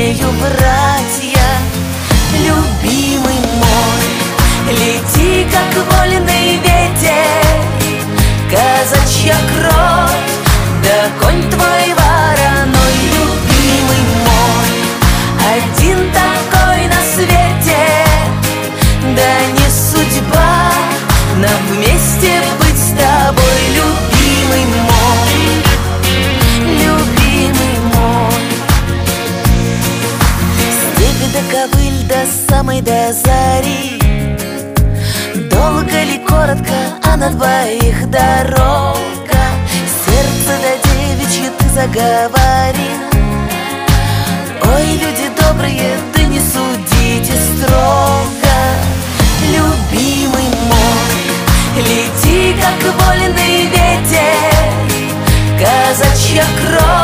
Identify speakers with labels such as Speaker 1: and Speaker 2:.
Speaker 1: смею врать я. Любимый мой, лети, как вольный ветер, казачья кровь, да конь твой вороной. Любимый мой, один такой на свете, да не судьба нам вместе быть с тобой. Любимый мой, любимый мой. Степь до ковыль до самой до зари, долго ли, коротко, а на двоих дорога. Сердце до девичье ты заговорил. Ой, люди добрые, да не судите строго. Любимый мой, лети, как вольный ветер, казачья кровь.